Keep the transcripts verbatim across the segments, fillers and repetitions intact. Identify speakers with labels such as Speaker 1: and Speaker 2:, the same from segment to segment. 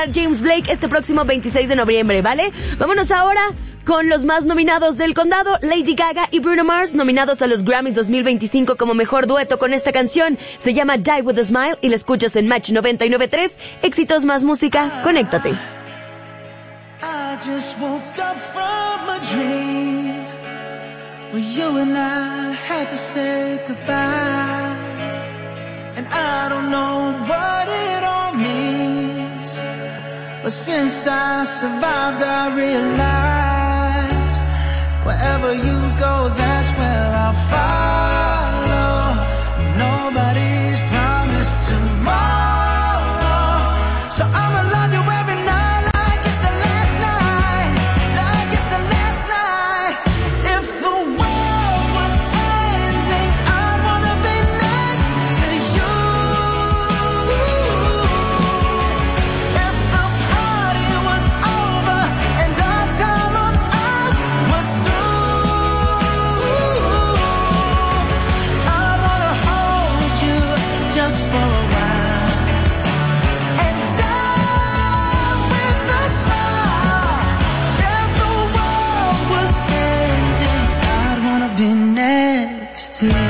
Speaker 1: James Blake este próximo veintiséis de noviembre, ¿vale? Vámonos ahora con los más nominados del condado. Lady Gaga y Bruno Mars, nominados a los Grammys dos mil veinticinco como mejor dueto con esta canción. Se llama Die With A Smile y la escuchas en Match noventa y nueve punto tres. Éxitos más música, conéctate.
Speaker 2: I just woke up from a dream where you and I had to say goodbye, and I don't know what it all means, but since I survived I realized wherever you go, that's where I'll follow. Nobody's promised tomorrow, so I'ma love you every night like it's the last night, like it's the last night. If the world was ending, I'd wanna be next to you. If the party was over and our time on earth was through, I wanna hold you just for a while and die with a smile. If the world was ending, I'd wanna be next to you.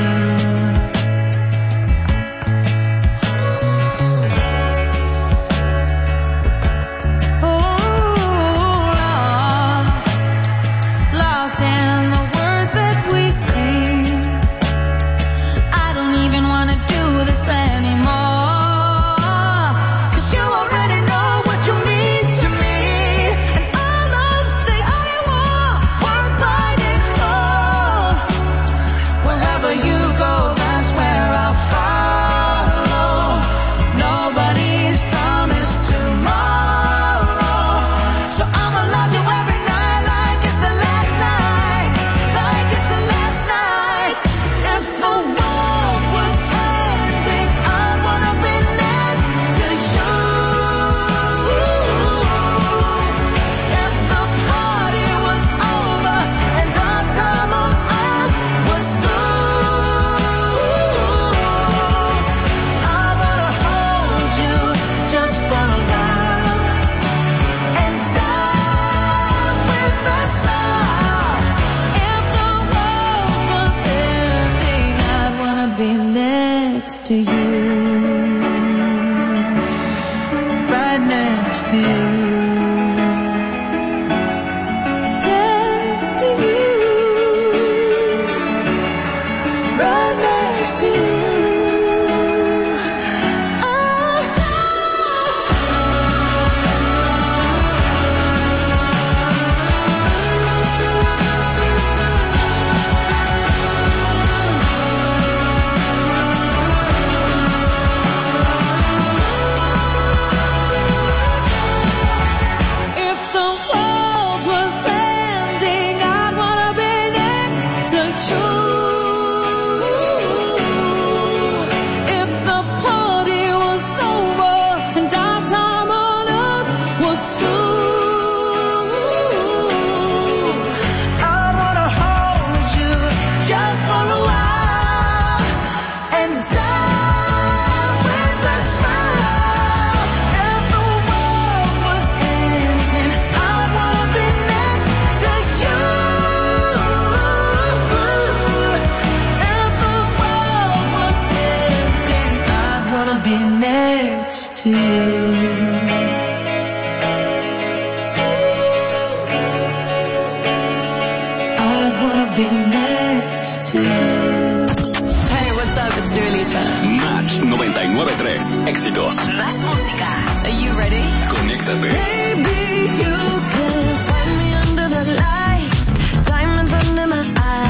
Speaker 2: Lost in the words that we sing. I don't even wanna do this anymore, 'cause you already know what you mean to me, and all those things I want worth fighting for. Wherever you go, that's where I'll follow. Nobody's promised tomorrow, so I'ma love you every night like it's the last night, like it's the last night. If the world was ending, I'd wanna be next to you. If the party was over and our time on earth was through, I wanna hold you just for a while and die with a smile. If the world was ending, I'd wanna be next to you, right next to you, next to you, right next to you. Oh, if the world was ending, I'd wanna be next to you. If the party was over and our time on earth was through, I'd wanna hold you just for a while and die with a smile. If the world was ending, I'd wanna be next to you. If the world was ending, I'd wanna be next to you. I'd wanna be next to you.
Speaker 3: Hey, what's up? It's Dua Lipa.
Speaker 4: Match noventa y nueve punto tres. Éxitos.
Speaker 3: Más música. Are you ready?
Speaker 4: Conéctate.